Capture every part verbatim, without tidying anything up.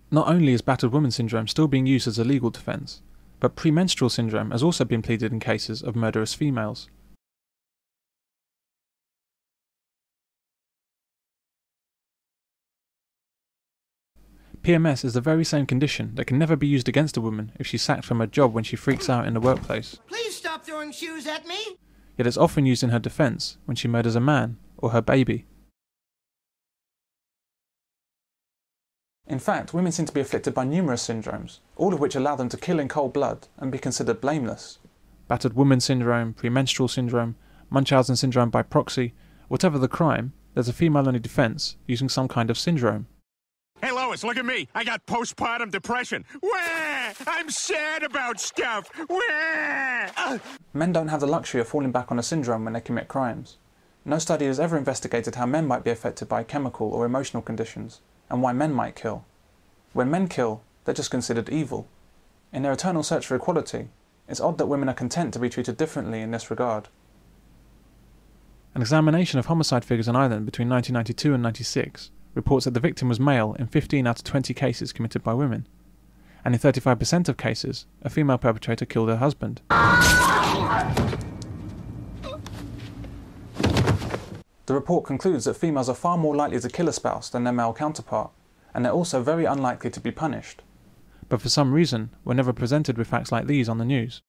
Not only is battered woman syndrome still being used as a legal defence, but premenstrual syndrome has also been pleaded in cases of murderous females. P M S is the very same condition that can never be used against a woman if she's sacked from her job when she freaks out in the workplace. Please stop throwing shoes at me! Yet it's often used in her defence when she murders a man or her baby. In fact, women seem to be afflicted by numerous syndromes, all of which allow them to kill in cold blood and be considered blameless. Battered woman syndrome, premenstrual syndrome, Munchausen syndrome by proxy, whatever the crime, there's a female-only defence using some kind of syndrome. Hey Lois, look at me. I got postpartum depression. Wah! I'm sad about stuff. Wah! Uh. Men don't have the luxury of falling back on a syndrome when they commit crimes. No study has ever investigated how men might be affected by chemical or emotional conditions, and why men might kill. When men kill, they're just considered evil. In their eternal search for equality, it's odd that women are content to be treated differently in this regard. An examination of homicide figures in Ireland between nineteen ninety-two and ninety-six reports that the victim was male in fifteen out of twenty cases committed by women, and in thirty-five percent of cases, a female perpetrator killed her husband. The report concludes that females are far more likely to kill a spouse than their male counterpart, and they're also very unlikely to be punished. But for some reason, we're never presented with facts like these on the news.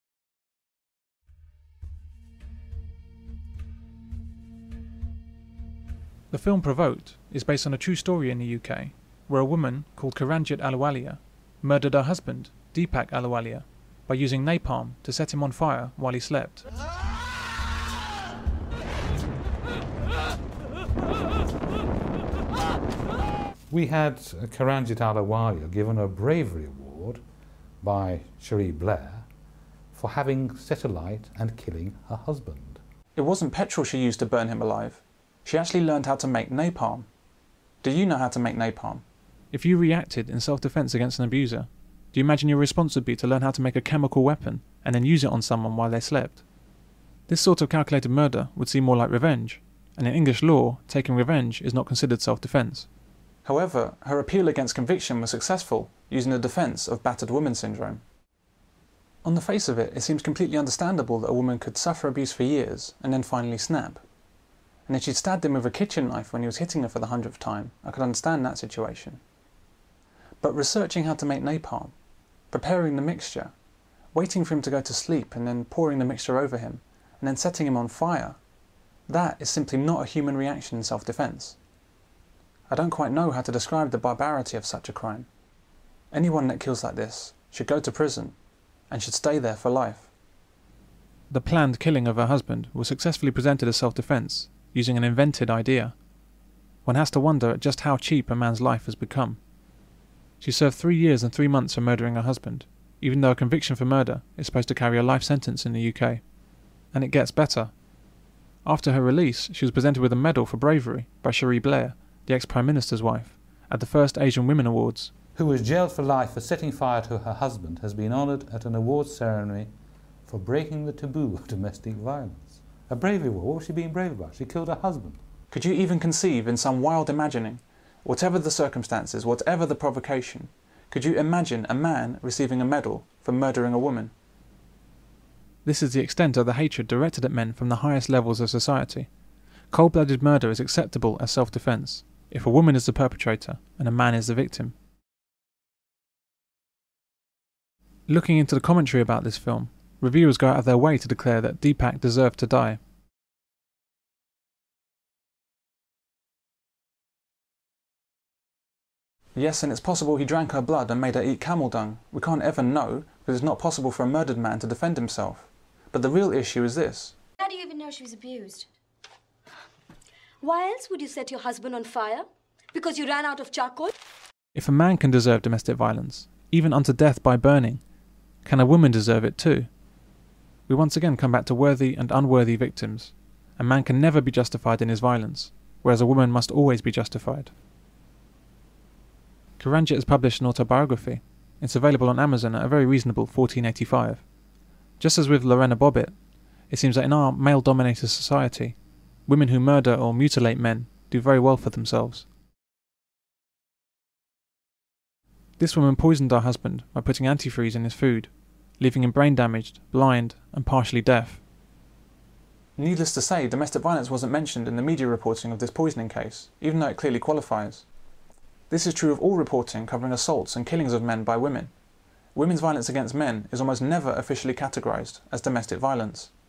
The film Provoked is based on a true story in the U K, where a woman called Kiranjit Ahluwalia murdered her husband, Deepak Ahluwalia, by using napalm to set him on fire while he slept. We had Kiranjit Ahluwalia given a bravery award by Cherie Blair for having set alight and killing her husband. It wasn't petrol she used to burn him alive. She actually learned how to make napalm. Do you know how to make napalm? If you reacted in self-defense against an abuser, do you imagine your response would be to learn how to make a chemical weapon and then use it on someone while they slept? This sort of calculated murder would seem more like revenge, and in English law, taking revenge is not considered self-defense. However, her appeal against conviction was successful, using the defense of battered woman syndrome. On the face of it, it seems completely understandable that a woman could suffer abuse for years and then finally snap. And if she'd stabbed him with a kitchen knife when he was hitting her for the hundredth time, I could understand that situation. But researching how to make napalm, preparing the mixture, waiting for him to go to sleep and then pouring the mixture over him, and then setting him on fire, that is simply not a human reaction in self-defense. I don't quite know how to describe the barbarity of such a crime. Anyone that kills like this should go to prison and should stay there for life. The planned killing of her husband was successfully presented as self-defense, using an invented idea. One has to wonder at just how cheap a man's life has become. She served three years and three months for murdering her husband, even though a conviction for murder is supposed to carry a life sentence in the U K. And it gets better. After her release, she was presented with a medal for bravery by Cherie Blair, the ex-Prime Minister's wife, at the first Asian Women Awards. Who was jailed for life for setting fire to her husband, has been honoured at an awards ceremony for breaking the taboo of domestic violence. A bravery award? What was she being brave about? She killed her husband. Could you even conceive in some wild imagining, whatever the circumstances, whatever the provocation, could you imagine a man receiving a medal for murdering a woman? This is the extent of the hatred directed at men from the highest levels of society. Cold-blooded murder is acceptable as self-defense, if a woman is the perpetrator and a man is the victim. Looking into the commentary about this film, reviewers go out of their way to declare that Deepak deserved to die. Yes, and it's possible he drank her blood and made her eat camel dung. We can't ever know, because it's not possible for a murdered man to defend himself. But the real issue is this. How do you even know she was abused? Why else would you set your husband on fire? Because you ran out of charcoal? If a man can deserve domestic violence, even unto death by burning, can a woman deserve it too? We once again come back to worthy and unworthy victims. A man can never be justified in his violence, whereas a woman must always be justified. Kiranjit has published an autobiography. It's available on Amazon at a very reasonable fourteen eighty-five. Just as with Lorena Bobbitt, it seems that in our male-dominated society, women who murder or mutilate men do very well for themselves. This woman poisoned her husband by putting antifreeze in his food, leaving him brain damaged, blind, and partially deaf. Needless to say, domestic violence wasn't mentioned in the media reporting of this poisoning case, even though it clearly qualifies. This is true of all reporting covering assaults and killings of men by women. Women's violence against men is almost never officially categorised as domestic violence.